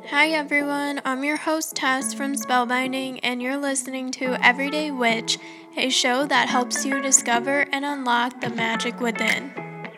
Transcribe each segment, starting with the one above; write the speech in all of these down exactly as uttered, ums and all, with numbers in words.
Hi everyone, I'm your host Tess from Spellbinding, and you're listening to Everyday Witch, a show that helps you discover and unlock the magic within.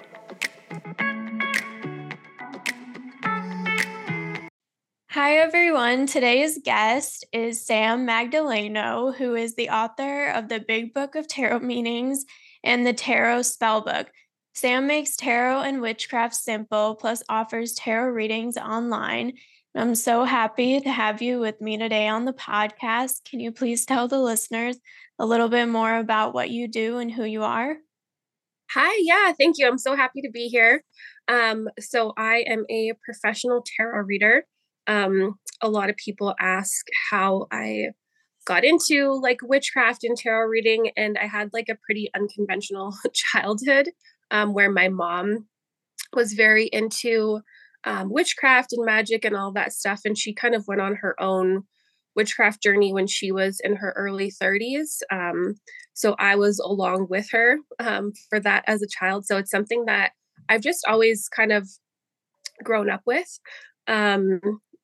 Hi everyone, today's guest is Sam Magdaleno, who is the author of the Big Book of Tarot Meanings and the Tarot Spellbook. Sam makes tarot and witchcraft simple, plus offers tarot readings online. I'm so happy to have you with me today on the podcast. Can you please tell the listeners a little bit more about what you do and who you are? Hi, yeah, thank you. I'm so happy to be here. Um, so I am a professional tarot reader. Um, a lot of people ask how I got into like witchcraft and tarot reading, and I had like a pretty unconventional childhood um, where my mom was very into um, witchcraft and magic and all that stuff. And she kind of went on her own witchcraft journey when she was in her early thirties. Um, so I was along with her um, for that as a child. So it's something that I've just always kind of grown up with. Um,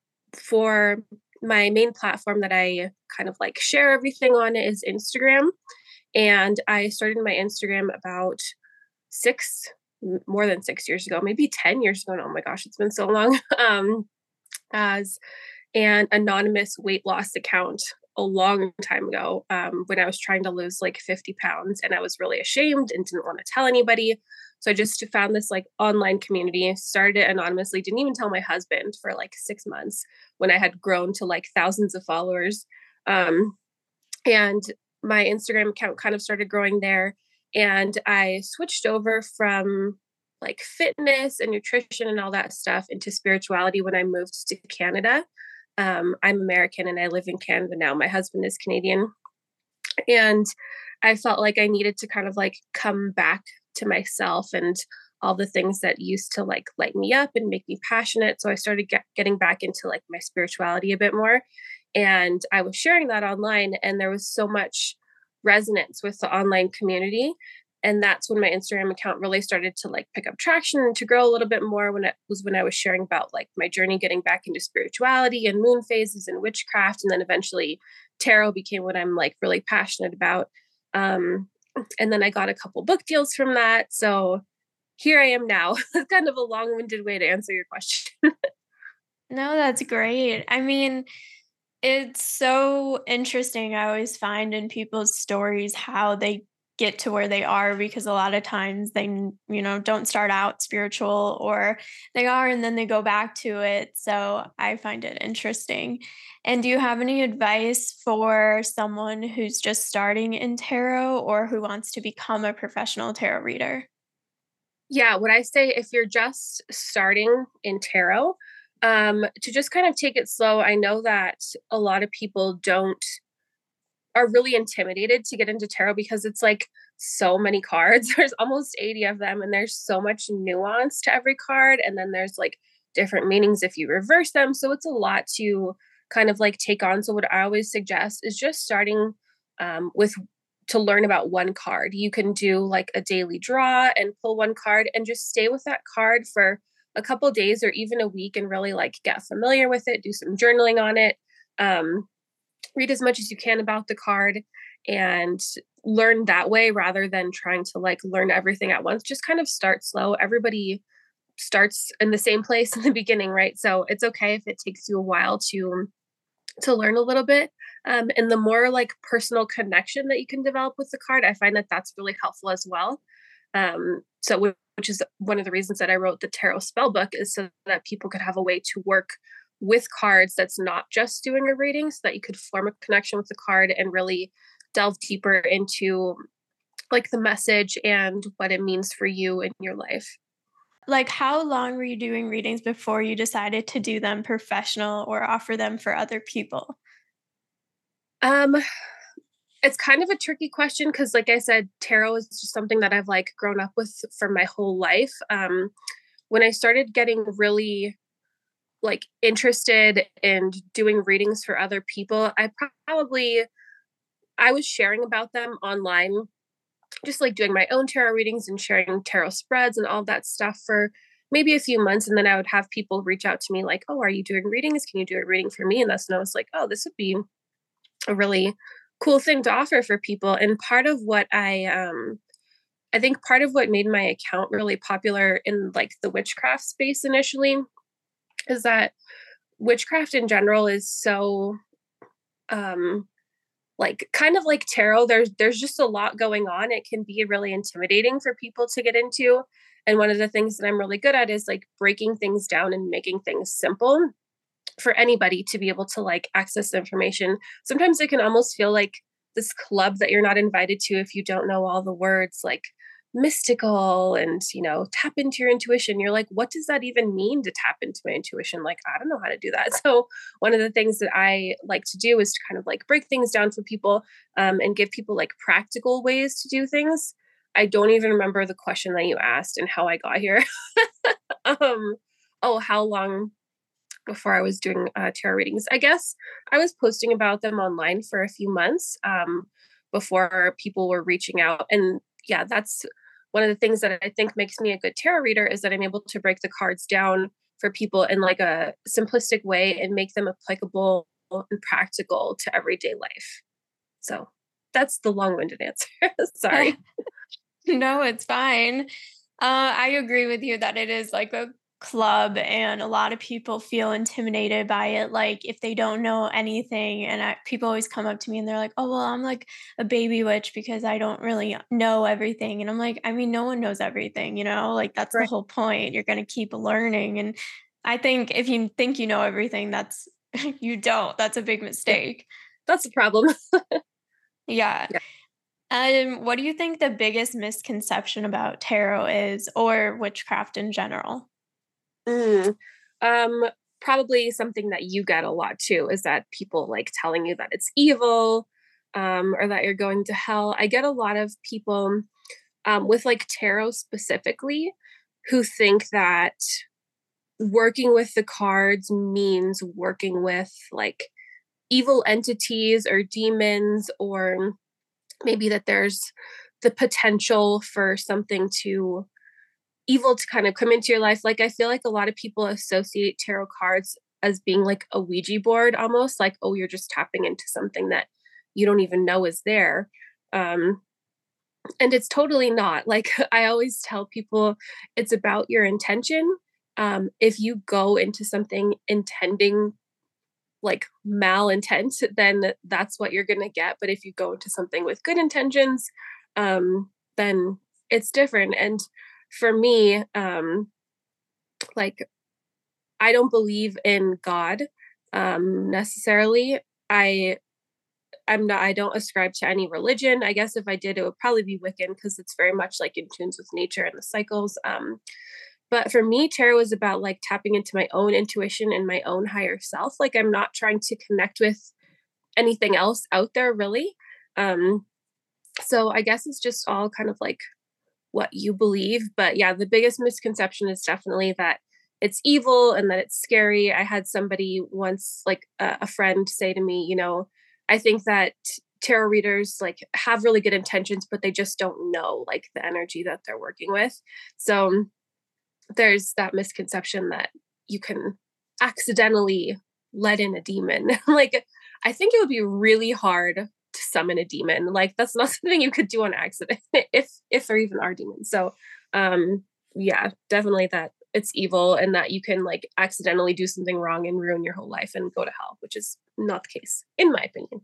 for my main platform that I kind of like share everything on is Instagram. And I started my Instagram about six more than six years ago, maybe ten years ago. Oh my gosh, it's been so long. um, as an anonymous weight loss account a long time ago um, when I was trying to lose like fifty pounds and I was really ashamed and didn't want to tell anybody. So I just found this like online community, started it anonymously, didn't even tell my husband for like six months when I had grown to like thousands of followers. Um, and my Instagram account kind of started growing there. And I switched over from like fitness and nutrition and all that stuff into spirituality when I moved to Canada. Um, I'm American and I live in Canada now. My husband is Canadian. And I felt like I needed to kind of like come back to myself and all the things that used to like light me up and make me passionate. So I started get, getting back into like my spirituality a bit more. And I was sharing that online, and there was so much resonance with the online community. And that's when my Instagram account really started to like pick up traction and to grow a little bit more, when it was when I was sharing about like my journey getting back into spirituality and moon phases and witchcraft. And then eventually tarot became what I'm like really passionate about. Um, and then I got a couple book deals from that. So here I am now. It's kind of a long-winded way to answer your question. No, that's great. I mean, it's so interesting. I always find in people's stories how they get to where they are, because a lot of times they, you know, don't start out spiritual, or they are and then they go back to it. So I find it interesting. And do you have any advice for someone who's just starting in tarot or who wants to become a professional tarot reader? Yeah, what I say, if you're just starting in tarot, um, to just kind of take it slow. I know that a lot of people don't are really intimidated to get into tarot because it's like so many cards. There's almost eighty of them, and there's so much nuance to every card. And then there's like different meanings if you reverse them. So it's a lot to kind of like take on. So what I always suggest is just starting um, with to learn about one card. You can do like a daily draw and pull one card and just stay with that card for a couple days or even a week and really like get familiar with it, do some journaling on it. Um, Read as much as you can about the card and learn that way rather than trying to like learn everything at once. Just kind of start slow. Everybody starts in the same place in the beginning, right? So it's okay if it takes you a while to to learn a little bit. Um, and the more like personal connection that you can develop with the card, I find that that's really helpful as well. Um, so which is one of the reasons that I wrote the tarot spell book, is so that people could have a way to work with cards that's not just doing a reading, so that you could form a connection with the card and really delve deeper into like the message and what it means for you in your life. Like, how long were you doing readings before you decided to do them professional or offer them for other people? Um, it's kind of a tricky question because, like I said, tarot is just something that I've like grown up with for my whole life. Um, when I started getting really like interested in doing readings for other people, I probably I was sharing about them online, just like doing my own tarot readings and sharing tarot spreads and all that stuff for maybe a few months. And then I would have people reach out to me like, oh, are you doing readings? Can you do a reading for me? And that's when I was like, oh, this would be a really cool thing to offer for people. And part of what I, um, I think part of what made my account really popular in like the witchcraft space initially is that witchcraft in general is so, um, like kind of like tarot. There's there's just a lot going on. It can be really intimidating for people to get into. And one of the things that I'm really good at is like breaking things down and making things simple for anybody to be able to like access the information. Sometimes it can almost feel like this club that you're not invited to if you don't know all the words like mystical and, you know, tap into your intuition. You're like, what does that even mean to tap into my intuition? Like, I don't know how to do that. So one of the things that I like to do is to kind of like break things down for people, um, and give people like practical ways to do things. I don't even remember the question that you asked and how I got here. um, oh, how long before I was doing uh, tarot readings? I guess I was posting about them online for a few months, um, before people were reaching out. And yeah, that's one of the things that I think makes me a good tarot reader is that I'm able to break the cards down for people in like a simplistic way and make them applicable and practical to everyday life. So that's the long-winded answer. Sorry. No, it's fine. Uh, I agree with you that it is like a club and a lot of people feel intimidated by it. Like if they don't know anything and I, people always come up to me and they're like, oh, well, I'm like a baby witch because I don't really know everything. And I'm like, I mean, no one knows everything, you know, like that's the Right. whole point. You're going to keep learning. And I think if you think you know everything, that's, you don't, that's a big Yeah, mistake. that's the problem. Yeah. Yeah. Um, what do you think the biggest misconception about tarot is or witchcraft in general? Mm. Um, Probably something that you get a lot too is that people like telling you that it's evil, um, or that you're going to hell. I get a lot of people, um, with like tarot specifically who think that working with the cards means working with like evil entities or demons, or maybe that there's the potential for something to evil to kind of come into your life. Like I feel like a lot of people associate tarot cards as being like a Ouija board almost, like, oh, you're just tapping into something that you don't even know is there. Um, and it's totally not. Like I always tell people it's about your intention. Um, if you go into something intending like malintent, then that's what you're gonna get. But if you go into something with good intentions, um, then it's different. And for me, um, like I don't believe in God, um, necessarily. I I'm not I don't ascribe to any religion. I guess if I did, it would probably be Wiccan because it's very much like in tunes with nature and the cycles. Um, but for me, tarot is about like tapping into my own intuition and my own higher self. Like I'm not trying to connect with anything else out there really. Um, so I guess it's just all kind of like what you believe. But yeah, the biggest misconception is definitely that it's evil and that it's scary. I had somebody once, like uh, a friend, say to me, you know, I think that tarot readers like have really good intentions, but they just don't know like the energy that they're working with. So there's that misconception that you can accidentally let in a demon. Like I think it would be really hard to summon a demon. Like that's not something you could do on accident if if there even are demons. So um yeah, definitely that it's evil and that you can like accidentally do something wrong and ruin your whole life and go to hell, which is not the case in my opinion.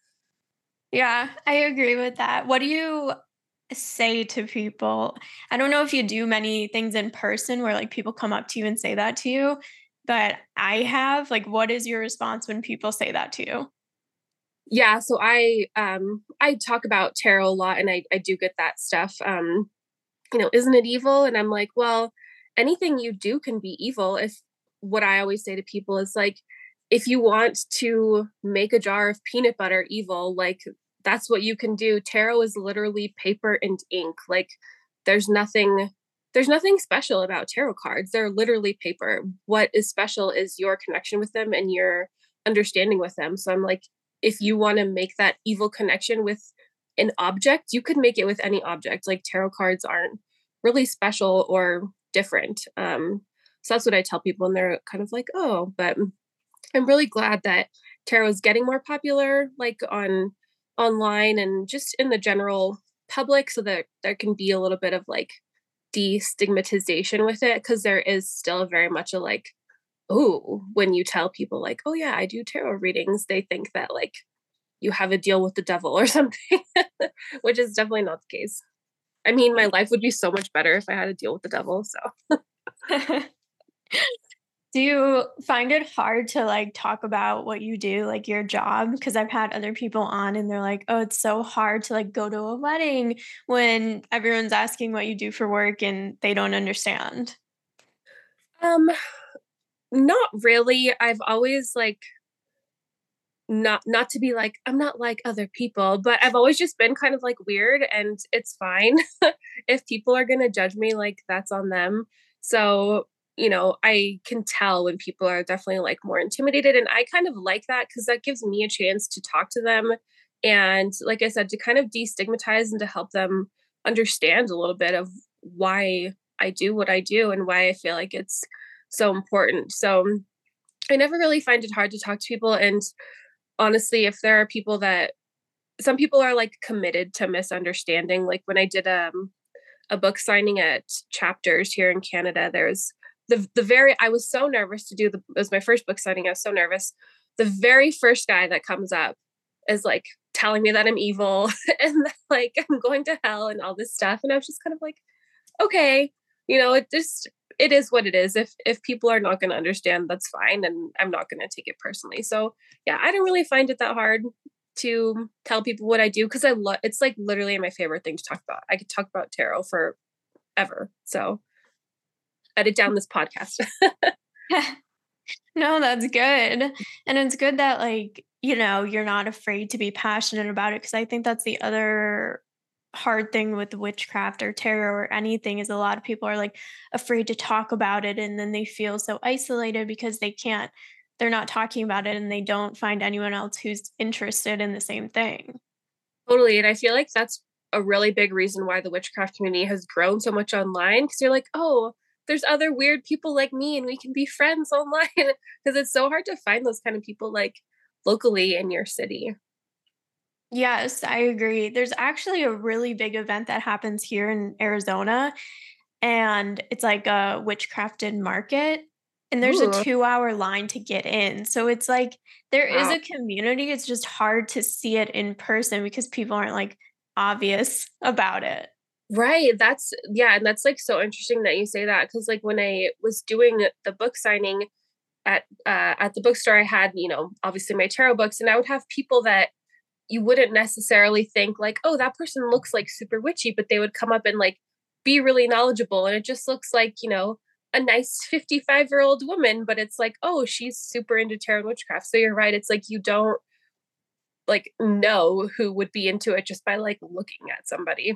Yeah, I agree with that. What do you say to people? I don't know if you do many things in person where like people come up to you and say that to you, but I have. Like, what is your response when people say that to you? Yeah, so I um I talk about tarot a lot and I I do get that stuff. Um you know, isn't it evil? And I'm like, well, anything you do can be evil. If what I always say to people is like, if you want to make a jar of peanut butter evil, like that's what you can do. Tarot is literally paper and ink. Like there's nothing there's nothing special about tarot cards. They're literally paper. What is special is your connection with them and your understanding with them. So I'm like, if you want to make that evil connection with an object, you could make it with any object. Like tarot cards aren't really special or different. Um, so that's what I tell people, and they're kind of like, oh, but I'm really glad that tarot is getting more popular, like on online and just in the general public, so that there can be a little bit of like destigmatization with it, because there is still very much a like, oh, when you tell people like, oh yeah, I do tarot readings, they think that like you have a deal with the devil or something, which is definitely not the case. I mean, my life would be so much better if I had a deal with the devil. So Do you find it hard to like talk about what you do, like your job? Because I've had other people on and they're like, oh, it's so hard to like go to a wedding when everyone's asking what you do for work and they don't understand. um not really. I've always like not not to be like I'm not like other people, but I've always just been kind of like weird, and it's fine. If people are going to judge me, like that's on them. So, you know, I can tell when people are definitely like more intimidated, and I kind of like that cuz that gives me a chance to talk to them, and like I said, to kind of destigmatize and to help them understand a little bit of why I do what I do and why I feel like it's so important. So, I never really find it hard to talk to people, and honestly, if there are people that some people are like committed to misunderstanding, like when I did um a book signing at Chapters here in Canada, there's the the very I was so nervous to do the it was my first book signing. I was so nervous. The very first guy that comes up is like telling me that I'm evil and that, like I'm going to hell and all this stuff. And I was just kind of like, okay, you know, it just it is what it is. If if people are not going to understand, that's fine, and I'm not going to take it personally. So yeah, I don't really find it that hard to tell people what I do, because I love it's like literally my favorite thing to talk about. I could talk about tarot forever. So edit down this podcast. No, that's good. And it's good that like, you know, you're not afraid to be passionate about it because I think that's the other hard thing with witchcraft or tarot or anything is a lot of people are like afraid to talk about it and then they feel so isolated because they can't they're not talking about it and they don't find anyone else who's interested in the same thing. Totally. And I feel like that's a really big reason why the witchcraft community has grown so much online, because you're like, oh, there's other weird people like me and we can be friends online. Because it's so hard to find those kind of people like locally in your city. Yes, I agree. There's actually a really big event that happens here in Arizona, and it's like a witchcrafted market, and there's a Ooh, two-hour line to get in. So it's like there is wow. a community, it's just hard to see it in person because people aren't, like, obvious about it. Right. That's yeah, and that's like so interesting that you say that, because like when I was doing the book signing at uh at the bookstore, I had, you know, obviously my tarot books, and I would have people that you wouldn't necessarily think like, oh, that person looks like super witchy, but they would come up and like be really knowledgeable. And it just looks like, you know, a nice fifty-five year old woman, but it's like, oh, she's super into tarot and witchcraft. So you're right. It's like you don't like know who would be into it just by like looking at somebody.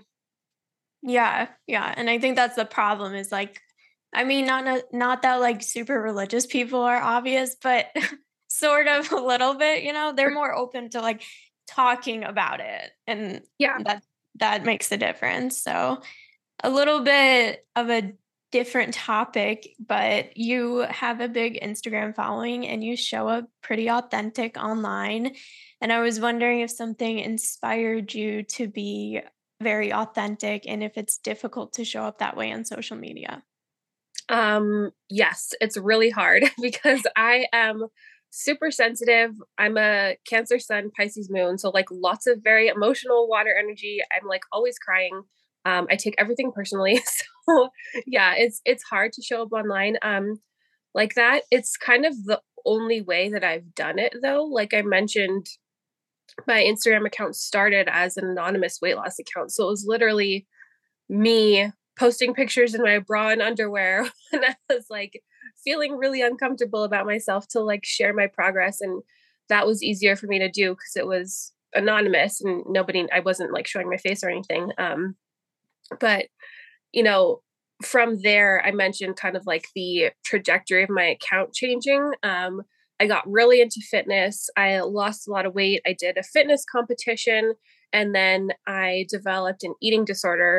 Yeah, yeah, and I think that's the problem is, like I mean, not not not that, like, super religious people are obvious, but sort of a little bit, you know? They're more open to, like, talking about it, and Yeah. that that makes the difference, so a little bit of a different topic, but you have a big Instagram following and you show up pretty authentic online. And I was wondering if something inspired you to be very authentic and if it's difficult to show up that way on social media. Um, yes, it's really hard because I am super sensitive. I'm a Cancer Sun, Pisces Moon, so like lots of very emotional water energy. I'm like always crying. Um, I take everything personally. So yeah, it's it's hard to show up online um like that. It's kind of the only way that I've done it though. Like I mentioned, my Instagram account started as an anonymous weight loss account. So it was literally me posting pictures in my bra and underwear when I was like feeling really uncomfortable about myself to like share my progress. And that was easier for me to do because it was anonymous and nobody, I wasn't like showing my face or anything. Um, but, you know, from there, I mentioned kind of like the trajectory of my account changing. Um, I got really into fitness. I lost a lot of weight. I did a fitness competition, and then I developed an eating disorder.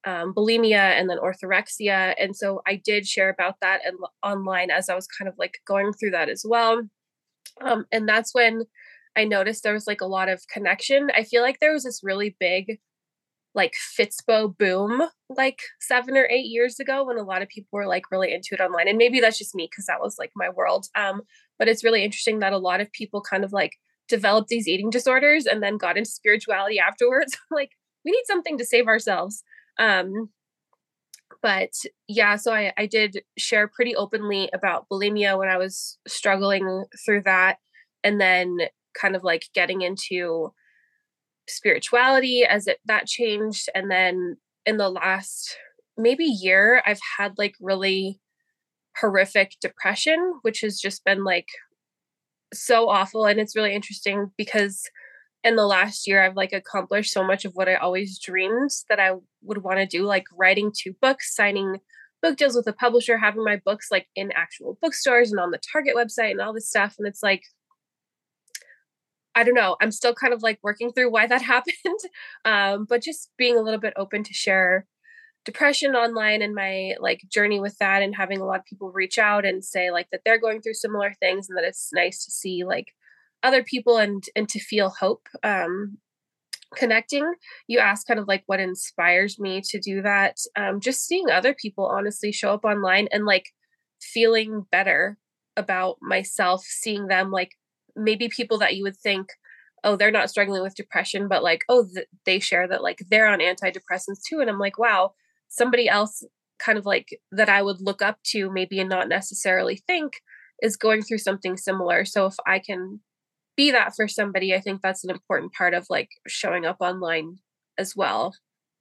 um, bulimia and then orthorexia. And so I did share about that and online as I was kind of like going through that as well. Um, and that's when I noticed there was like a lot of connection. I feel like there was this really big like Fitspo boom like seven or eight years ago when a lot of people were like really into it online. And maybe that's just me because that was like my world. Um, but it's really interesting that a lot of people kind of like developed these eating disorders and then got into spirituality afterwards. Like, we need something to save ourselves. Um, but yeah, so I, I did share pretty openly about bulimia when I was struggling through that. And then kind of like getting into spirituality as it that changed. And then in the last maybe year, I've had like really horrific depression, which has just been like so awful. And it's really interesting because in the last year, I've like accomplished so much of what I always dreamed that I would want to do, like writing two books, signing book deals with a publisher, having my books like in actual bookstores and on the Target website and all this stuff. And it's like, I don't know, I'm still kind of like working through why that happened. Um, but just being a little bit open to share depression online and my like journey with that, and having a lot of people reach out and say like that they're going through similar things, and that it's nice to see like other people and and to feel hope. Um, connecting, you asked kind of like what inspires me to do that. Um, just seeing other people honestly show up online and like feeling better about myself, seeing them like maybe people that you would think, oh, they're not struggling with depression, but like, oh, th- they share that like they're on antidepressants too. And I'm like, wow, somebody else kind of like that I would look up to maybe and not necessarily think is going through something similar. So if I can be that for somebody, I think that's an important part of like showing up online as well.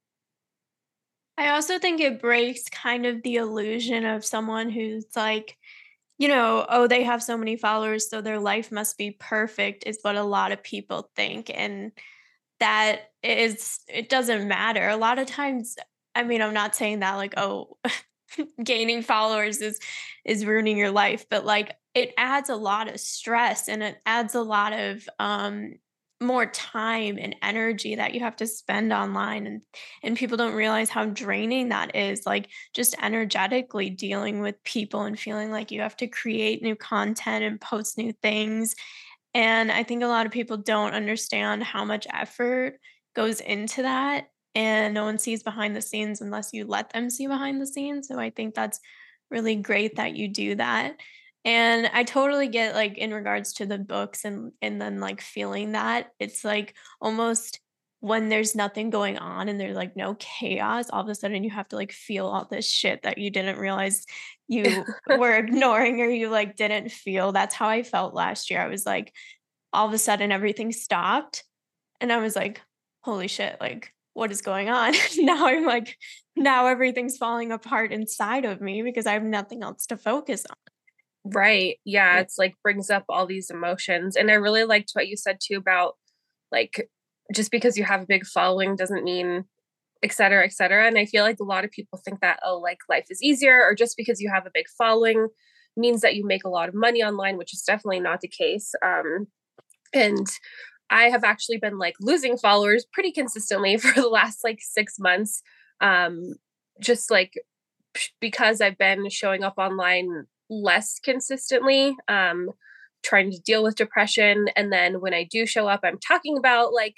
I also think it breaks kind of the illusion of someone who's like, you know, oh, they have so many followers, so their life must be perfect, is what a lot of people think. And that is, it doesn't matter. A lot of times, I mean, I'm not saying that like, oh, gaining followers is is ruining your life, but like it adds a lot of stress and it adds a lot of um more time and energy that you have to spend online, and and people don't realize how draining that is, like just energetically dealing with people and feeling like you have to create new content and post new things. And I think a lot of people don't understand how much effort goes into that, and no one sees behind the scenes unless you let them see behind the scenes. So I think that's really great that you do that. And I totally get like in regards to the books and and then like feeling that it's like almost when there's nothing going on and there's like no chaos, all of a sudden you have to like feel all this shit that you didn't realize you were ignoring or you like didn't feel. That's how I felt last year. I was like, all of a sudden everything stopped and I was like, holy shit, like what is going on? Now I'm like, now everything's falling apart inside of me because I have nothing else to focus on. Right. Yeah. It's like brings up all these emotions. And I really liked what you said too about like just because you have a big following doesn't mean et cetera, et cetera. And I feel like a lot of people think that, oh, like life is easier, or just because you have a big following means that you make a lot of money online, which is definitely not the case. Um, and I have actually been like losing followers pretty consistently for the last like six months. Um, just like because I've been showing up online less consistently, um, trying to deal with depression. And then when I do show up, I'm talking about like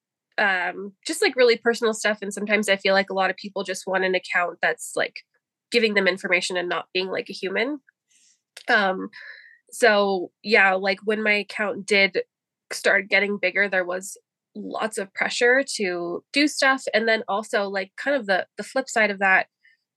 um, just like really personal stuff. And sometimes I feel like a lot of people just want an account that's like giving them information and not being like a human. Um, so yeah, like when my account did start getting bigger, there was lots of pressure to do stuff. And then also like kind of the the flip side of that,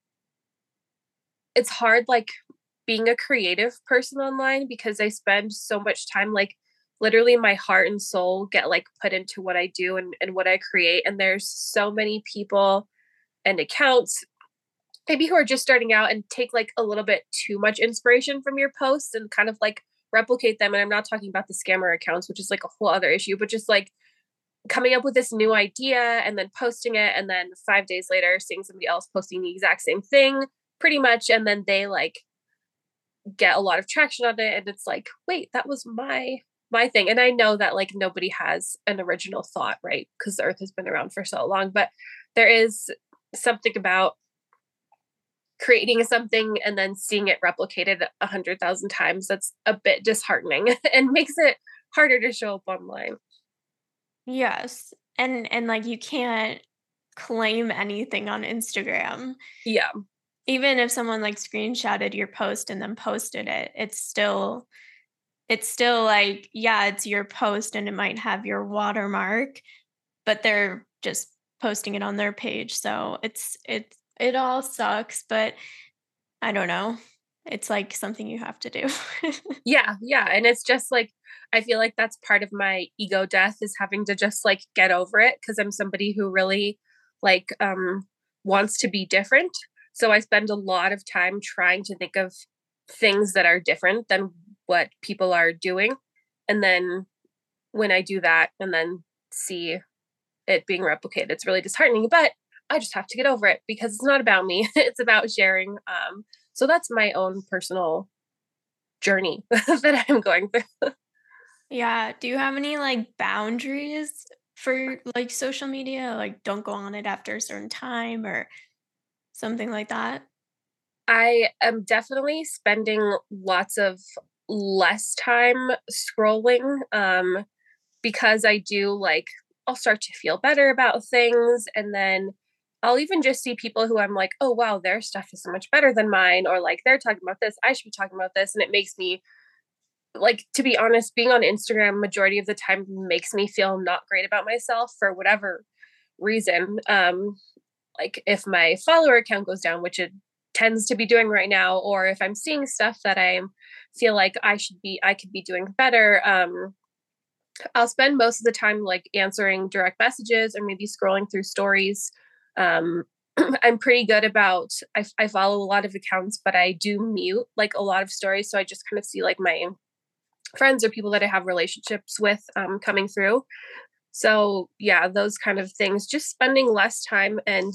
it's hard like being a creative person online because I spend so much time like literally my heart and soul get like put into what I do and, and what I create. And there's so many people and accounts maybe who are just starting out and take like a little bit too much inspiration from your posts and kind of like replicate them. And I'm not talking about the scammer accounts, which is like a whole other issue, but just like coming up with this new idea and then posting it. And then five days later, seeing somebody else posting the exact same thing pretty much. And then they like get a lot of traction on it. And it's like, wait, that was my my thing. And I know that like nobody has an original thought, right? Because the earth has been around for so long. But there is something about creating something and then seeing it replicated a hundred thousand times. That's a bit disheartening and makes it harder to show up online. Yes. And and like you can't claim anything on Instagram. Yeah. Even if someone like screenshotted your post and then posted it, it's still it's still like, yeah, it's your post and it might have your watermark, but they're just posting it on their page. So it's it's it all sucks, but I don't know. It's like something you have to do. Yeah, yeah, and it's just like I feel like that's part of my ego death is having to just like get over it because I'm somebody who really like um wants to be different. So I spend a lot of time trying to think of things that are different than what people are doing. And then when I do that and then see it being replicated, it's really disheartening, but I just have to get over it because it's not about me. It's about sharing. Um so that's my own personal journey that I'm going through. Yeah. Do you have any like boundaries for like social media? Like don't go on it after a certain time or something like that? I am definitely spending lots of less time scrolling um, because I do like, I'll start to feel better about things. And then I'll even just see people who I'm like, oh, wow, their stuff is so much better than mine. Or like, they're talking about this. I should be talking about this. And it makes me, like, to be honest, being on Instagram majority of the time makes me feel not great about myself for whatever reason. Um, like if my follower count goes down, which it tends to be doing right now, or if I'm seeing stuff that I feel like I should be, I could be doing better. Um, I'll spend most of the time like answering direct messages or maybe scrolling through stories. Um, I'm pretty good about, I, I follow a lot of accounts, but I do mute like a lot of stories. So I just kind of see like my friends or people that I have relationships with um, coming through. So yeah, those kind of things, just spending less time. And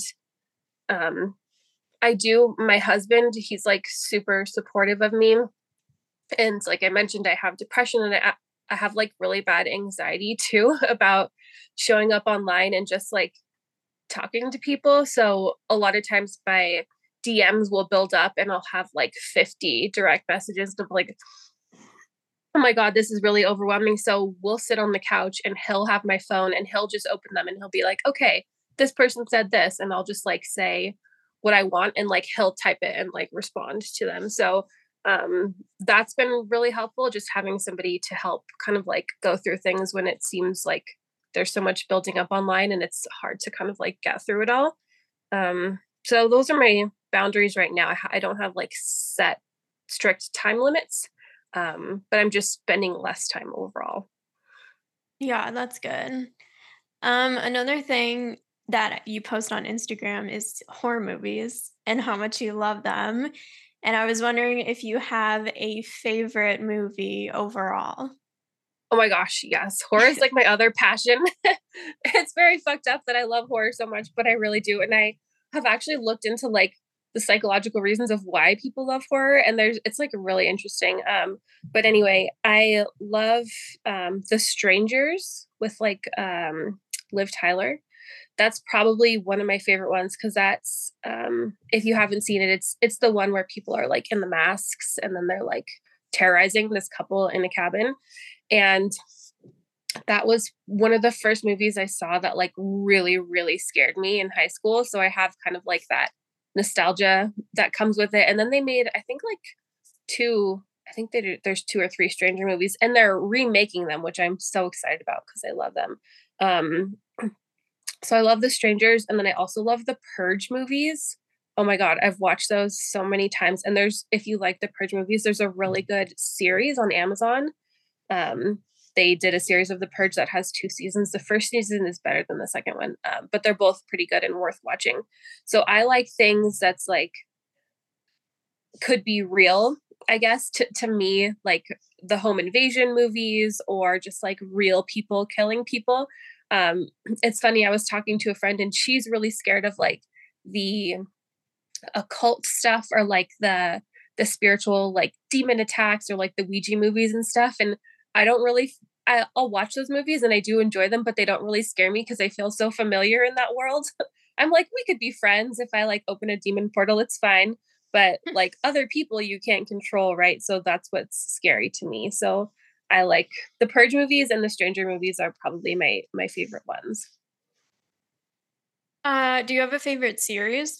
um, I do, my husband, he's like super supportive of me. And like I mentioned, I have depression and I, I have like really bad anxiety too about showing up online and just like talking to people. So a lot of times my D Ms will build up and I'll have like fifty direct messages of like, oh my God, this is really overwhelming. So we'll sit on the couch and he'll have my phone and he'll just open them and he'll be like, okay, this person said this. And I'll just like say what I want and like he'll type it and like respond to them. So um, that's been really helpful, just having somebody to help kind of like go through things when it seems like there's so much building up online and it's hard to kind of like get through it all. Um, so those are my boundaries right now. I, ha- I don't have like set strict time limits, um, but I'm just spending less time overall. Yeah, that's good. Um, another thing that you post on Instagram is horror movies and how much you love them. And I was wondering if you have a favorite movie overall. Oh my gosh, yes. Horror is like my other passion. It's very fucked up that I love horror so much, but I really do. And I have actually looked into like the psychological reasons of why people love horror and there's it's like really interesting. Um but anyway, I love um The Strangers with like um Liv Tyler. That's probably one of my favorite ones because that's um if you haven't seen it, it's it's the one where people are like in the masks and then they're like terrorizing this couple in a cabin. And that was one of the first movies I saw that like really, really scared me in high school. So I have kind of like that nostalgia that comes with it. And then they made, I think like two, I think they did, there's two or three Stranger movies and they're remaking them, which I'm so excited about because I love them. Um, so I love The Strangers. And then I also love the Purge movies. Oh my God, I've watched those so many times. And there's, if you like the Purge movies, there's a really good series on Amazon. Um, they did a series of The Purge that has two seasons. The first season is better than the second one, um, but they're both pretty good and worth watching. So I like things that's like could be real, I guess, to, to me, like the home invasion movies or just like real people killing people. Um, it's funny, I was talking to a friend and she's really scared of like the occult stuff or like the the spiritual like demon attacks or like the Ouija movies and stuff. And I don't really I, I'll watch those movies and I do enjoy them, but they don't really scare me because I feel so familiar in that world. I'm like, we could be friends if I like open a demon portal, it's fine. But like other people you can't control, right? So that's what's scary to me. So I like the Purge movies, and the Stranger movies are probably my my favorite ones. Uh, do you have a favorite series?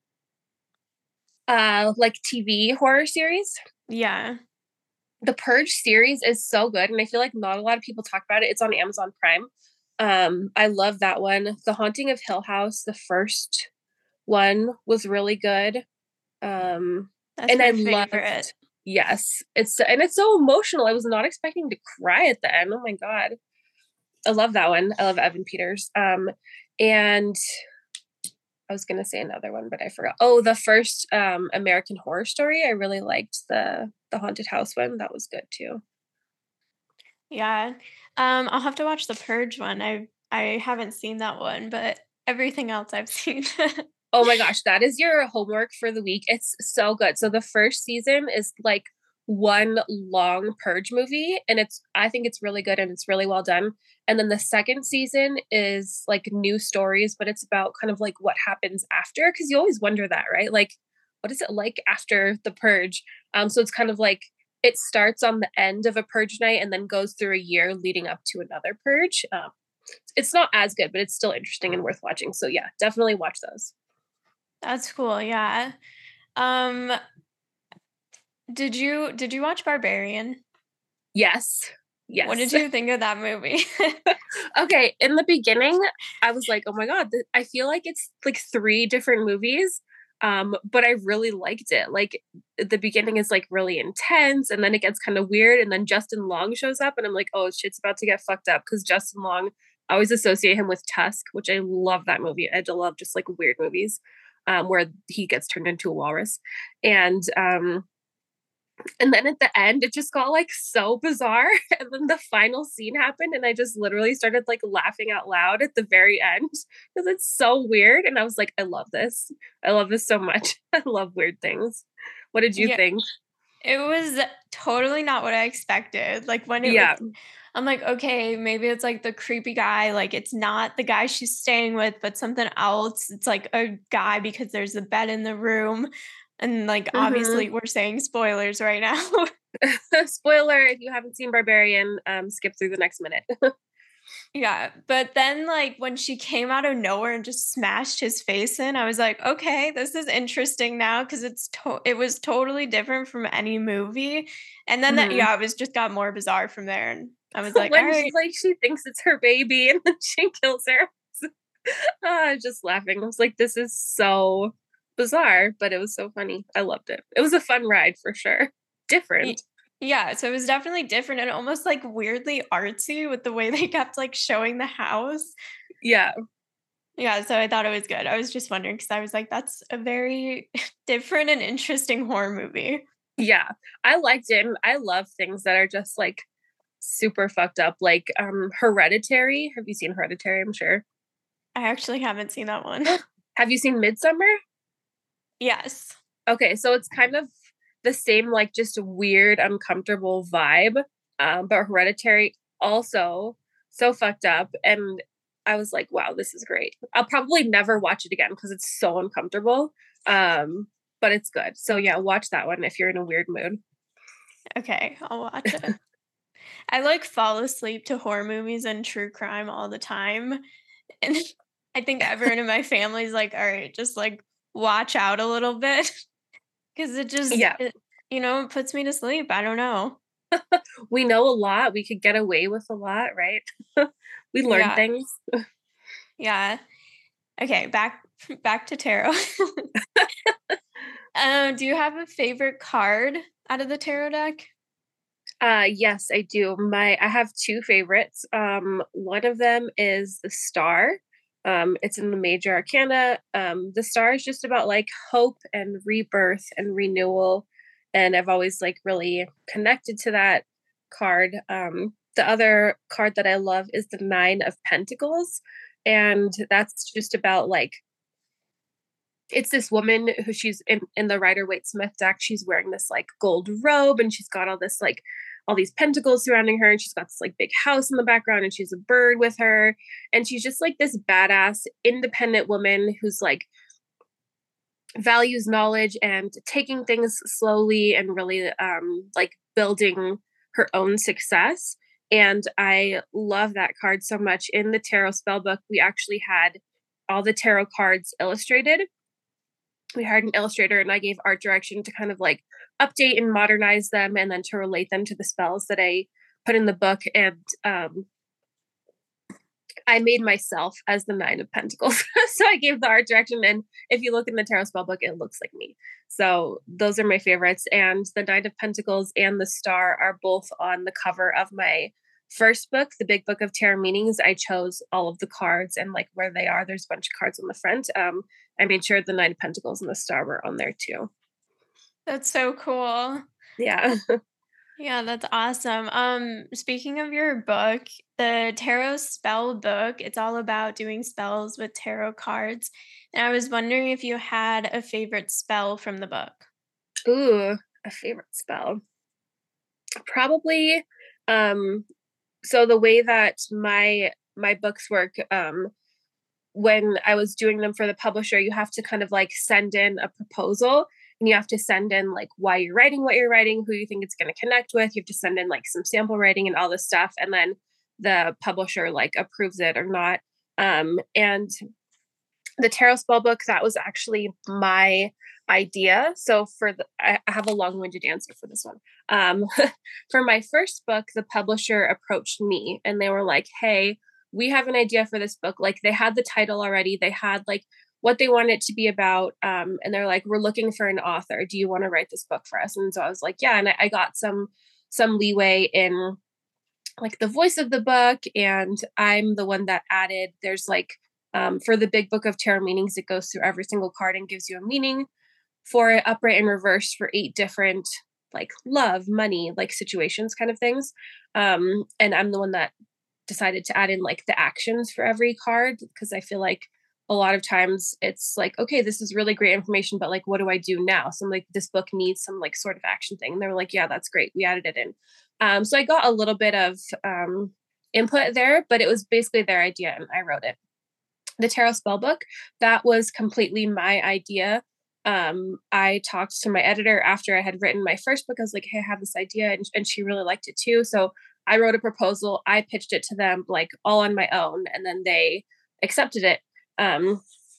Uh, like T V horror series. Yeah. The Purge series is so good, and I feel like not a lot of people talk about it. It's on Amazon Prime. Um, I love that one. The Haunting of Hill House, the first one was really good. Um, That's and I my favorite. loved, yes, it's and it's so emotional. I was not expecting to cry at the end. Oh my god, I love that one. I love Evan Peters. Um, and I was gonna say another one, but I forgot. Oh, the first um American Horror Story. I really liked the the haunted house one. That was good too. Yeah. Um, I'll have to watch the Purge one. I I haven't seen that one, but everything else I've seen. Oh my gosh, that is your homework for the week. It's so good. So the first season is like one long Purge movie, and it's I think it's really good and it's really well done. And then the second season is like new stories, but it's about kind of like what happens after, because you always wonder that, right? Like, what is it like after the Purge? Um, so it's kind of like it starts on the end of a Purge night and then goes through a year leading up to another Purge. Um, it's not as good, but it's still interesting and worth watching. So yeah, definitely watch those. That's cool, yeah. Um, did you did you watch Barbarian? Yes. What did Yes. you think of that movie? Okay, in the beginning, I was like, "Oh my god, th- I feel like it's like three different movies." Um, but I really liked it. Like the beginning is like really intense, and then it gets kind of weird, and then Justin Long shows up, and I'm like, "Oh, shit's about to get fucked up," because Justin Long, I always associate him with Tusk, which I love that movie. I do love just like weird movies, um, where he gets turned into a walrus, and um, and then at the end, it just got like so bizarre. And then the final scene happened, and I just literally started like laughing out loud at the very end because it's so weird. And I was like, I love this. I love this so much. I love weird things. What did you Yeah, think? it was totally not what I expected. Like when it was Yeah. I'm like, okay, maybe it's like the creepy guy, like it's not the guy she's staying with, but something else. It's like a guy because there's a bed in the room. And like Mm-hmm. obviously we're saying spoilers right now. Spoiler: if you haven't seen Barbarian, um, skip through the next minute. Yeah, but then, like, when she came out of nowhere and just smashed his face in, I was like, "Okay, this is interesting now because it's to it was totally different from any movie." And then that Hmm. yeah, it was just got more bizarre from there, and I was like, When she's "Alright." like, she thinks it's her baby, and then she kills her. Ah, I was just laughing. I was like, this is so bizarre, but it was so funny. I loved it. It was a fun ride for sure. Y Different. yeah, so it was definitely different and almost, like, weirdly artsy with the way they kept, like, showing the house. Yeah. Yeah, so I thought it was good. I was just wondering because I was like, "That's a very different and interesting horror movie." Yeah. I liked it. And I love things that are just like super fucked up. Like um Hereditary. Have you seen Hereditary? I'm sure. I actually haven't seen that one. Have you seen Midsummer? Yes. Okay, so it's kind of the same, like just weird, uncomfortable vibe. Um, but Hereditary also so fucked up. And I was like, wow, this is great. I'll probably never watch it again because it's so uncomfortable. Um, but it's good. So yeah, watch that one if you're in a weird mood. Okay, I'll watch it. I, like, fall asleep to horror movies and true crime all the time, and I think everyone in my family is like, "Alright, just, like, watch out a little bit," because it just Yeah, it you know, it puts me to sleep, I don't know. we know a lot. We could get away with a lot, right? We learn Yeah, things. yeah. Okay, back back to tarot. Um, do you have a favorite card out of the tarot deck? Uh, yes, I do. My I have two favorites. Um, one of them is the Star. Um, it's in the Major Arcana. Um, the Star is just about like hope and rebirth and renewal, and I've always like really connected to that card. Um, the other card that I love is the Nine of Pentacles, and that's just about like it's this woman who she's in in the Rider Waite Smith deck. She's wearing this like gold robe, and she's got all this like all these pentacles surrounding her, and she's got this like big house in the background, and she's a bird with her, and she's just like this badass independent woman who's like values knowledge and taking things slowly and really um like building her own success. And I love that card so much. In the tarot spell book, we actually had all the tarot cards illustrated. We hired an illustrator, and I gave art direction to kind of like update and modernize them, and then to relate them to the spells that I put in the book. And um, I made myself as the Nine of Pentacles. So I gave the art direction, and if you look in the tarot spell book, it looks like me. So those are my favorites. And the Nine of Pentacles and the Star are both on the cover of my first book, the Big Book of Tarot Meanings. I chose all of the cards and like where they are. There's a bunch of cards on the front. Um, I made sure the Nine of Pentacles and the Star were on there too. That's so cool. Yeah. Yeah, that's awesome. Um, speaking of your book, the tarot spell book, it's all about doing spells with tarot cards. And I was wondering if you had a favorite spell from the book. Ooh, a favorite spell. Probably um so the way that my my books work, um when I was doing them for the publisher, you have to kind of like send in a proposal, and you have to send in like why you're writing what you're writing, who you think it's going to connect with. You have to send in like some sample writing and all this stuff, and then the publisher like approves it or not. Um, and the tarot spell book, that was actually my idea. So for the, I I have a long-winded answer for this one. Um, for my first book, the publisher approached me, and they were like, "Hey, we have an idea for this book." Like they had the title already. They had like what they wanted it to be about. Um, and they're like, "We're looking for an author. Do you want to write this book for us?" And so I was like, "Yeah." And I, I got some, some leeway in like the voice of the book. And I'm the one that added, there's like, um, for the Big Book of Tarot Meanings, it goes through every single card and gives you a meaning for it, upright and reverse, for eight different like love, money, like situations kind of things. Um, and I'm the one that decided to add in like the actions for every card, because I feel like a lot of times it's like, okay, this is really great information, but like, what do I do now? So I'm like, this book needs some like sort of action thing. And they were like, yeah, that's great. We added it in. Um, so I got a little bit of um, input there, but it was basically their idea, and I wrote it. The tarot spell book, that was completely my idea. Um, I talked to my editor after I had written my first book. I was like, hey, I have this idea, and, and she really liked it too. So I wrote a proposal. I pitched it to them like all on my own, and then they accepted it. Um,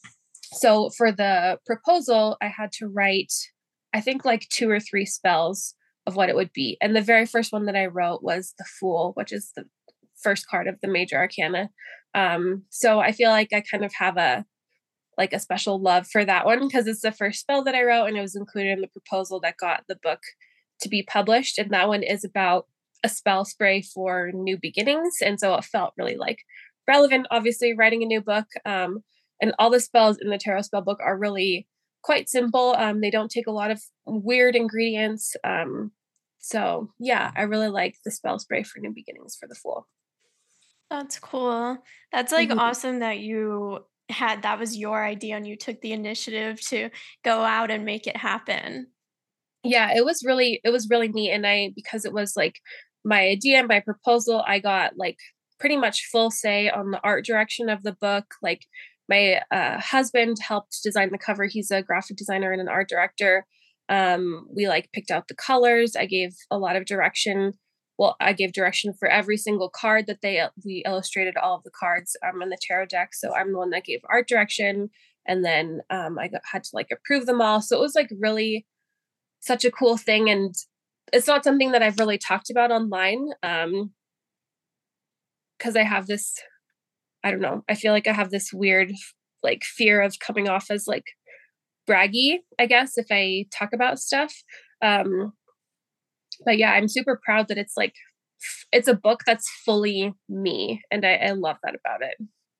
so for the proposal, I had to write, I think like two or three spells of what it would be. And the very first one that I wrote was the Fool, which is the first card of the Major Arcana. Um, so I feel like I kind of have a like a special love for that one, because it's the first spell that I wrote, and it was included in the proposal that got the book to be published. And that one is about a spell spray for new beginnings. And so it felt really like relevant, obviously, writing a new book. Um, and all the spells in the tarot spell book are really quite simple. Um, they don't take a lot of weird ingredients. Um, so yeah, I really like the spell spray for new beginnings for the Fool. That's cool. That's like Mhm. awesome that you had that was your idea and you took the initiative to go out and make it happen. Yeah, it was really it was really neat. And I, because it was like my idea and my proposal, I got like pretty much full say on the art direction of the book. Like my uh, husband helped design the cover. He's a graphic designer and an art director. Um, we like picked out the colors. I gave a lot of direction. Well, I gave direction for every single card that they we illustrated all of the cards um, in the tarot deck. So I'm the one that gave art direction, and then um, I got, had to like approve them all. So it was like really such a cool thing. And it's not something that I've really talked about online. Um, cause I have this, I don't know, I feel like I have this weird like fear of coming off as like braggy, I guess, if I talk about stuff. Um, but yeah, I'm super proud that it's like, it's a book that's fully me. And I, I love that about it.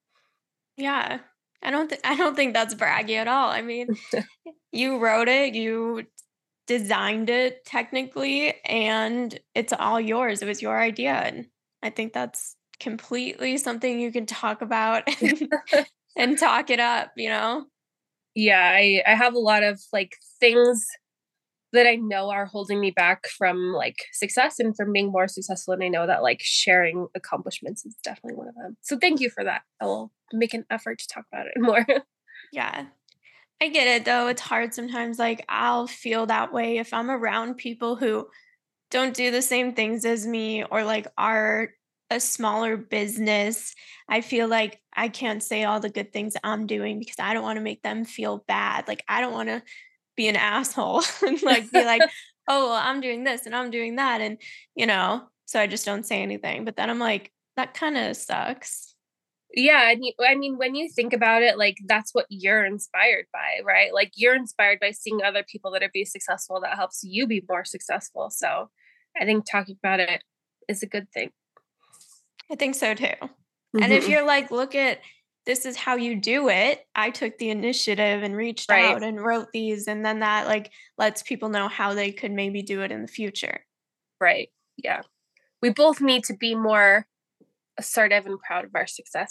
Yeah. I don't th- I don't think that's braggy at all. I mean, you wrote it, you designed it technically, and it's all yours. It was your idea. And I think that's completely something you can talk about and, and talk it up, you know? Yeah, I, I have a lot of like things that I know are holding me back from like success and from being more successful. And I know that like sharing accomplishments is definitely one of them. So thank you for that. I will make an effort to talk about it more. Yeah. I get it though. It's hard sometimes. Like, I'll feel that way if I'm around people who don't do the same things as me or like are a smaller business. I feel like I can't say all the good things I'm doing because I don't want to make them feel bad. Like, I don't want to be an asshole and like be like, oh, well, I'm doing this and I'm doing that. And, you know, so I just don't say anything. But then I'm like, that kind of sucks. Yeah, and you, I mean, when you think about it, like that's what you're inspired by, right? Like you're inspired by seeing other people that are being successful. That helps you be more successful. So, I think talking about it is a good thing. I think so too. And if Hmm. you're like, look at this is how you do it. I took the initiative and reached Right. out and wrote these, and then that like lets people know how they could maybe do it in the future. Right. Yeah. We both need to be more assertive and proud of our success.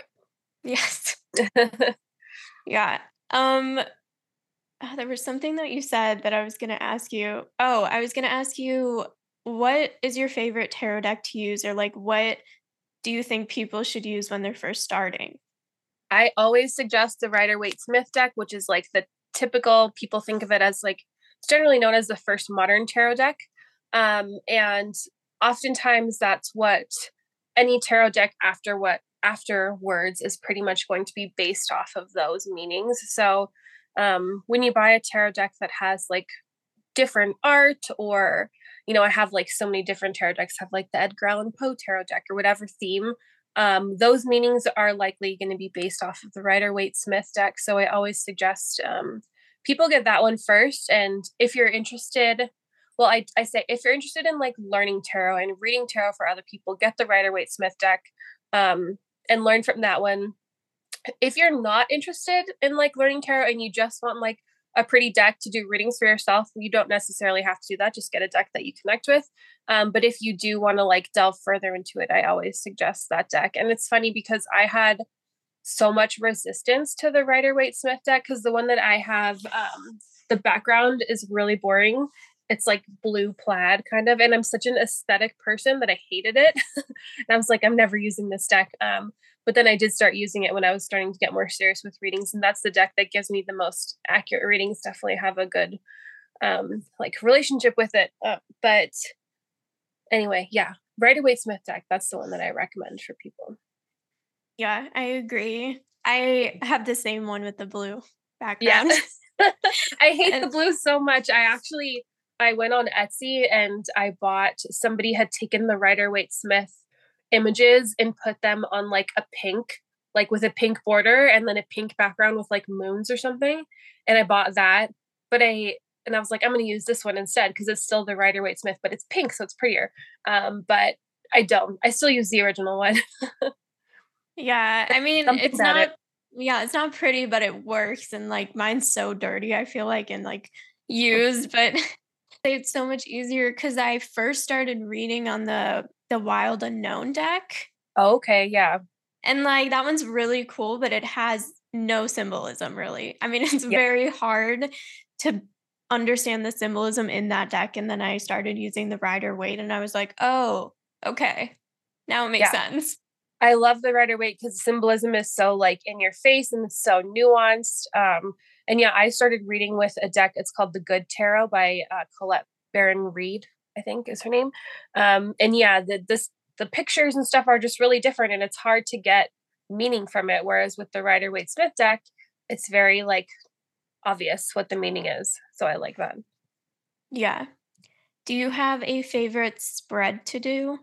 Yes. I Yeah. Um uh, there was something that you said that I was going to ask you. Oh, I was going to ask you, what is your favorite tarot deck to use, or like what do you think people should use when they're first starting? I always suggest the Rider Waite Smith deck, which is like the typical, people think of it as like, it's generally known as the first modern tarot deck. Um, and oftentimes that's what any tarot deck after what afterwards is pretty much going to be based off of those meanings. So um, when you buy a tarot deck that has like different art, or you know, I have like so many different tarot decks have like the Edgar Allan Poe tarot deck or whatever theme, um, those meanings are likely going to be based off of the Rider Waite Smith deck. So I always suggest um, people get that one first. And if you're interested, well, I, I say if you're interested in like learning tarot and reading tarot for other people, get the Rider Waite Smith deck, um, and learn from that one. If you're not interested in like learning tarot and you just want like a pretty deck to do readings for yourself, you don't necessarily have to do that. Just get a deck that you connect with. Um, but if you do want to like delve further into it, I always suggest that deck. And it's funny because I had so much resistance to the Rider Waite Smith deck because the one that I have, um, the background is really boring. It's like blue plaid kind of, and I'm such an aesthetic person that I hated it. And I was like, I'm never using this deck. Um, but then I did start using it when I was starting to get more serious with readings, and that's the deck that gives me the most accurate readings. Definitely have a good um, like relationship with it. Uh, but anyway, yeah, Rider Waite Smith deck. That's the one that I recommend for people. Yeah, I agree. I have the same one with the blue Yeah. background. I hate the And blue so much. I actually I went on Etsy and I bought, somebody had taken the Rider Waite Smith images and put them on like a pink, like with a pink border and then a pink background with like moons or something. And I bought that. But I and I was like, I'm gonna use this one instead because it's still the Rider Waite Smith, but it's pink, so it's prettier. Um, but I don't. I still use the original one. yeah, I mean, Something it's about it. not yeah, it's not pretty, but it works, and, like, mine's so dirty, I feel like, and, like, used, but it's so much easier because I first started reading on the the Wild Unknown deck, Oh, okay, yeah. and, like, that one's really cool, but it has no symbolism, really. I mean, it's Yeah. very hard to understand the symbolism in that deck, and then I started using the Rider-Waite, and I was like, "Oh, okay. Now it makes Yeah. sense." I love the Rider Waite because symbolism is so like in your face and it's so nuanced. Um, and yeah, I started reading with a deck. It's called the Good Tarot by uh, Colette Baron Reed, I think is her name. Um, and yeah, the this the pictures and stuff are just really different, and it's hard to get meaning from it. Whereas with the Rider Waite Smith deck, it's very like obvious what the meaning is. So I like that. Yeah. Do you have a favorite spread to do?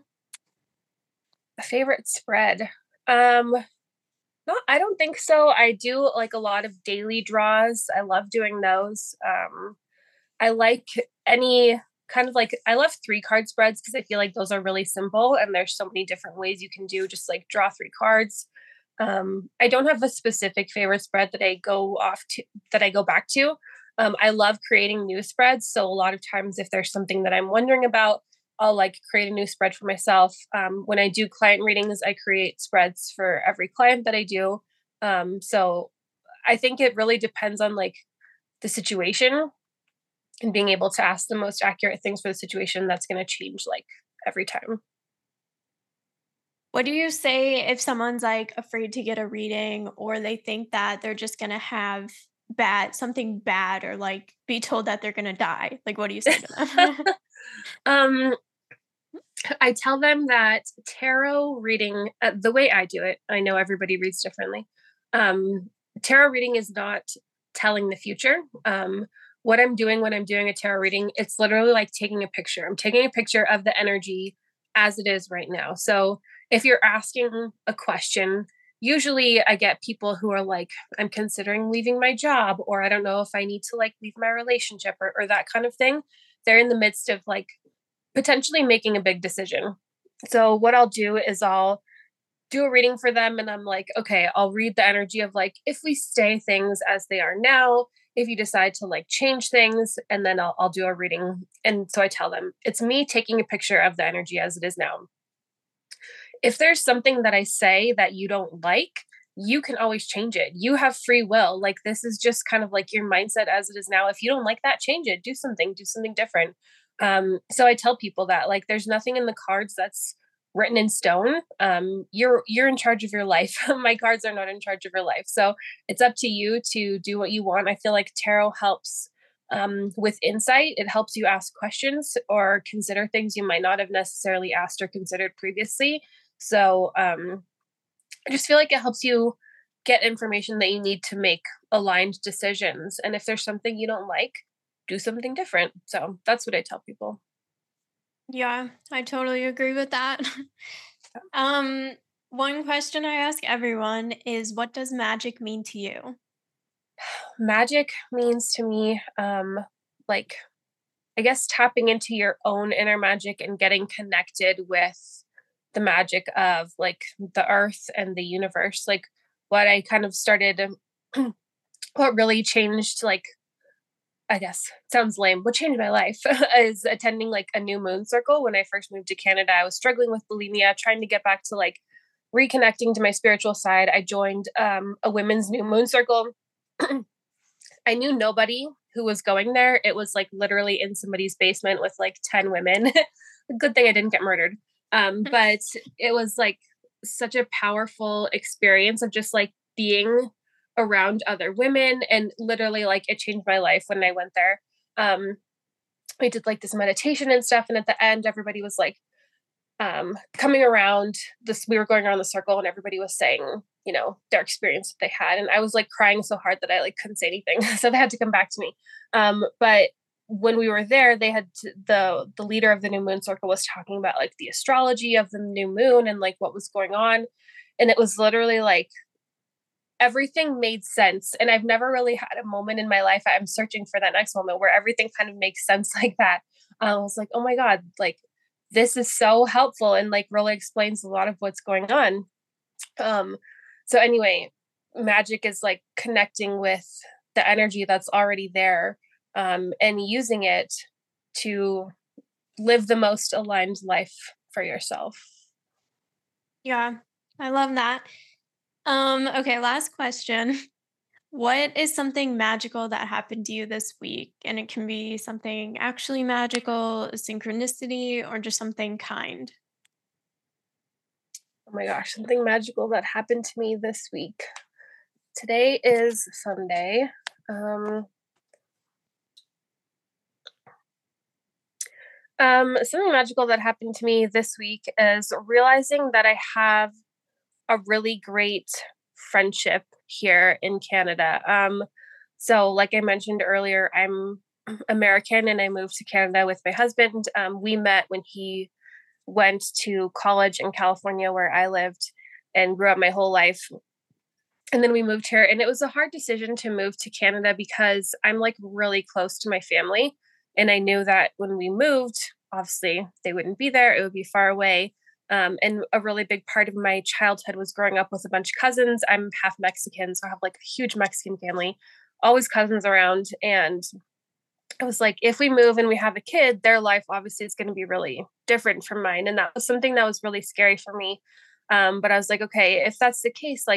A favorite spread. Um, No, I don't think so. I do like a lot of daily draws. I love doing those. Um, I like any kind of like, I love three card spreads because I feel like those are really simple and there's so many different ways you can do just like draw three cards. Um, I don't have a specific favorite spread that I go off to, that I go back to. Um, I love creating new spreads. So a lot of times, if there's something that I'm wondering about, I'll like create a new spread for myself. Um, when I do client readings, I create spreads for every client that I do. Um, so I think it really depends on like the situation. and being able to ask the most accurate things for the situation that's going to change like every time. What do you say if someone's, like, afraid to get a reading or they think that they're just gonna have bad something bad or, like, be told that they're gonna die? Like, what do you say to them? um, I tell them that tarot reading, uh, the way I do it, I know everybody reads differently. Um, tarot reading is not telling the future. Um, what I'm doing when I'm doing a tarot reading, it's literally like taking a picture. I'm taking a picture of the energy as it is right now. So if you're asking a question, usually I get people who are like, I'm considering leaving my job, or I don't know if I need to like leave my relationship or, or that kind of thing. They're in the midst of like potentially making a big decision. So what I'll do is I'll do a reading for them and I'm like, okay, I'll read the energy of like if we stay things as they are now, if you decide to like change things, and then I'll I'll do a reading. And so I tell them, it's me taking a picture of the energy as it is now. If there's something that I say that you don't like, you can always change it. You have free will. Like this is just kind of like your mindset as it is now. If you don't like that, change it. Do something, do something different. Um, so I tell people that like there's nothing in the cards that's written in stone. Um, you're you're in charge of your life. My cards are not in charge of your life. So it's up to you to do what you want. I feel like tarot helps um, with insight. It helps you ask questions or consider things you might not have necessarily asked or considered previously. So um, I just feel like it helps you get information that you need to make aligned decisions. And if there's something you don't like, do something different. So that's what I tell people. Yeah, I totally agree with that. Um, one question I ask everyone is what does magic mean to you? Magic means to me, um, like, I guess tapping into your own inner magic and getting connected with the magic of like the earth and the universe. Like, what I kind of started, what really changed, like, I guess sounds lame. What changed my life is attending like a new moon circle. When I first moved to Canada, I was struggling with bulimia, trying to get back to like reconnecting to my spiritual side. I joined um, a women's new moon circle. I knew nobody who was going there. It was like literally in somebody's basement with like ten women. Good thing I didn't get murdered. Um, but it was like such a powerful experience of just like being around other women, and literally like it changed my life when I went there. Um, we did like this meditation and stuff, and at the end, everybody was like um, coming around this. We were going around the circle, and everybody was saying, you know, their experience that they had, and I was like crying so hard that I like couldn't say anything, so they had to come back to me. Um, but when we were there, they had to, the the leader of the new moon circle was talking about like the astrology of the new moon and like what was going on, and it was literally like everything made sense. And I've never really had a moment in my life. I'm searching for that next moment where everything kind of makes sense like that. I was like, oh my God, like this is so helpful and like really explains a lot of what's going on. Um, so anyway, magic is like connecting with the energy that's already there, um, and using it to live the most aligned life for yourself. Yeah, I love that. Um, okay, last question. What is something magical that happened to you this week? And it can be something actually magical, a synchronicity, or just something kind. Oh my gosh, something magical that happened to me this week. Today is Sunday. Um, um, something magical that happened to me this week is realizing that I have a really great friendship here in Canada. Um, so, like I mentioned earlier, I'm American and I moved to Canada with my husband. Um, we met when he went to college in California, where I lived and grew up my whole life. And then we moved here, and it was a hard decision to move to Canada because I'm like really close to my family. And I knew that when we moved, obviously they wouldn't be there, it would be far away. Um, and a really big part of my childhood was growing up with a bunch of cousins. I'm half Mexican, so I have like a huge Mexican family, always cousins around. And I was like, if we move and we have a kid, their life obviously is going to be really different from mine. And that was something that was really scary for me. Um, but I was like, okay, if that's the case, like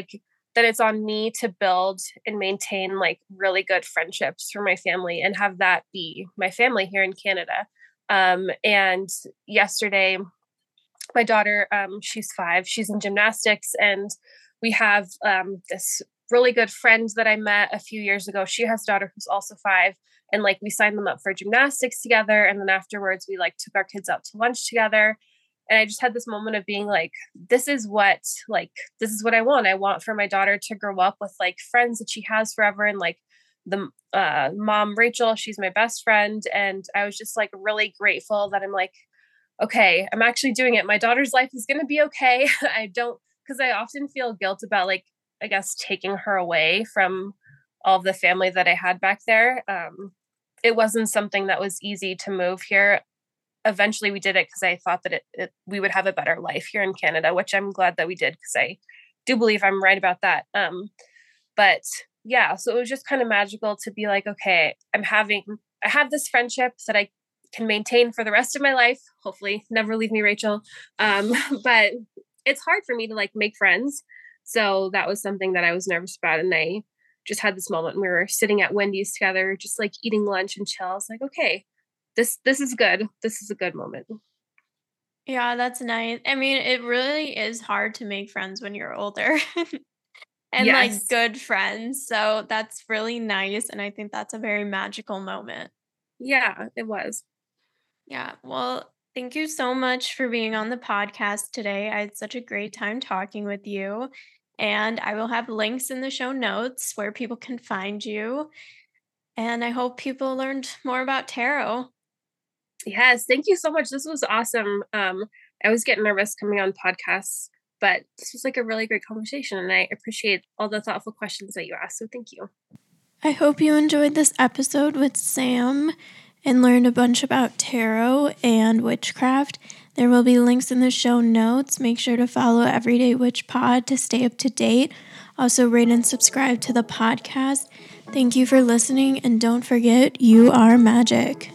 then it's on me to build and maintain like really good friendships for my family and have that be my family here in Canada. Um, and yesterday, my daughter, um, she's five, she's in gymnastics, and we have um, this really good friend that I met a few years ago. She has a daughter who's also five, and like we signed them up for gymnastics together. And then afterwards, we like took our kids out to lunch together. And I just had this moment of being like, this is what, like, this is what I want. I want for my daughter to grow up with like friends that she has forever. And like the uh, mom, Rachel, she's my best friend. And I was just like really grateful that I'm like, okay, I'm actually doing it. My daughter's life is going to be okay. I don't, because I often feel guilt about like, I guess, taking her away from all of the family that I had back there. Um, it wasn't something that was easy to move here. Eventually we did it because I thought that it, it, we would have a better life here in Canada, which I'm glad that we did because I do believe I'm right about that. Um, but yeah, so it was just kind of magical to be like, okay, I'm having, I have this friendship that I can maintain for the rest of my life. Hopefully never leave me, Rachel. Um, but it's hard for me to like make friends. So that was something that I was nervous about. And I just had this moment when we were sitting at Wendy's together, just like eating lunch and chill. I was like, okay, this, this is good. This is a good moment. Yeah, that's nice. I mean, it really is hard to make friends when you're older and like Yes. good friends. So that's really nice. And I think that's a very magical moment. Yeah, it was. Yeah. Well, thank you so much for being on the podcast today. I had such a great time talking with you. And I will have links in the show notes where people can find you. And I hope people learned more about tarot. Yes, thank you so much. This was awesome. Um, I always get nervous coming on podcasts, but this was like a really great conversation, and I appreciate all the thoughtful questions that you asked. So thank you. I hope you enjoyed this episode with Sam and learned a bunch about tarot and witchcraft. There will be links in the show notes. Make sure to follow Everyday Witch Pod to stay up to date. Also, rate and subscribe to the podcast. Thank you for listening, and don't forget, you are magic.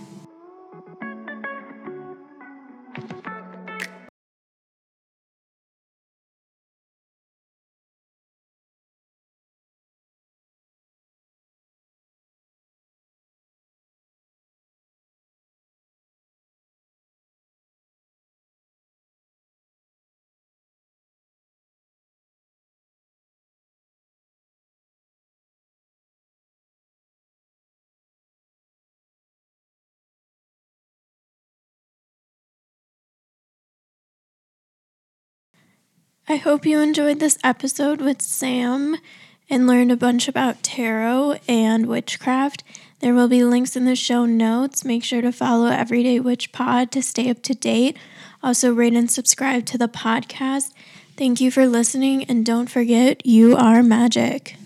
I hope you enjoyed this episode with Sam and learned a bunch about tarot and witchcraft. There will be links in the show notes. Make sure to follow Everyday Witch Pod to stay up to date. Also, rate and subscribe to the podcast. Thank you for listening, and don't forget, you are magic.